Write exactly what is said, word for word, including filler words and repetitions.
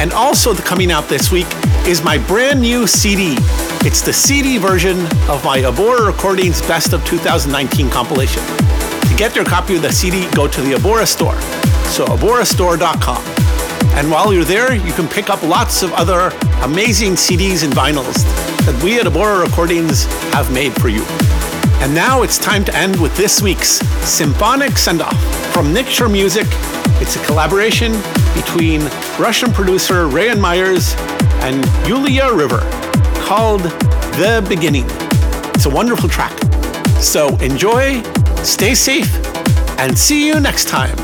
And also coming out this week is my brand new C D. It's the C D version of my Abora Recordings Best of two thousand nineteen compilation. To get your copy of the C D, go to the Abora store, so abora store dot com. And while you're there, you can pick up lots of other amazing C Ds and vinyls that we at Abora Recordings have made for you. And now it's time to end with this week's Symphonic Send-Off from Nixure Music. It's a collaboration between Russian producer Rayan Myers and Yulia River called The Beginning. It's a wonderful track. So enjoy, stay safe, and see you next time.